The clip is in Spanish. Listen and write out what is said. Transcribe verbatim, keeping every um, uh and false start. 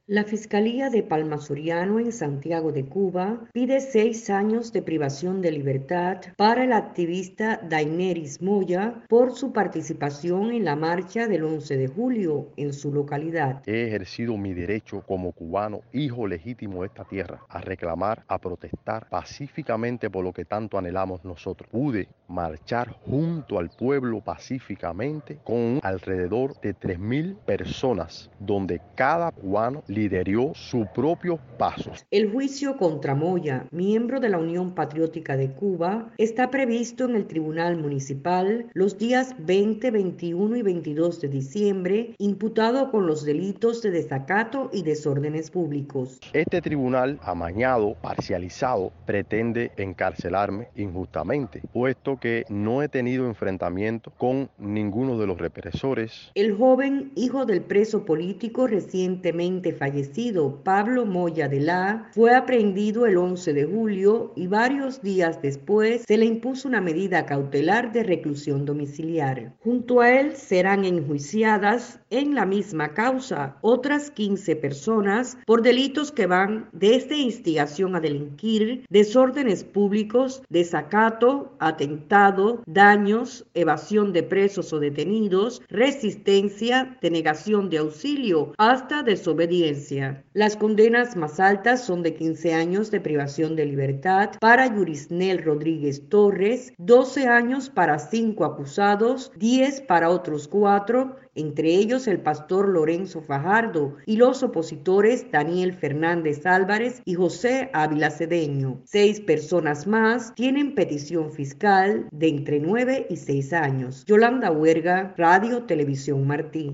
La Fiscalía de Palma Soriano en Santiago de Cuba pide seis años de privación de libertad para el activista Daineris Moya por su participación en la marcha del once de julio en su localidad. He ejercido mi derecho como cubano, hijo legítimo de esta tierra, a reclamar, a protestar pacíficamente por lo que tanto anhelamos nosotros. Pude marchar junto al pueblo pacíficamente con alrededor de tres mil personas, donde cada cubano lideró sus propios pasos. El juicio contra Moya, miembro de la Unión Patriótica de Cuba, está previsto en el Tribunal Municipal los días veinte, veintiuno y veintidós de diciembre, imputado con los delitos de desacato y desórdenes públicos. Este tribunal, amañado, parcializado, pretende encarcelarme injustamente, puesto que no he tenido enfrentamiento con ninguno de los represores. El joven hijo del preso político recientemente fallecido, Pablo Moya de la, fue aprehendido el once de julio y varios días después se le impuso una medida cautelar de reclusión domiciliar. Junto a él serán enjuiciadas en la misma causa otras quince personas por delitos que van desde instigación a delinquir, desórdenes públicos, desacato, atentado, daños, evasión de presos o detenidos, resistencia, denegación de auxilio, hasta desobediencia. Las condenas más altas son de quince años de privación de libertad para Yurisnel Rodríguez Torres, doce años para cinco acusados, diez para otros cuatro, entre ellos el pastor Lorenzo Fajardo y los opositores Daniel Fernández Álvarez y José Ávila Cedeño. Seis personas más tienen petición fiscal de entre nueve y seis años. Yolanda Huerga, Radio Televisión Martí.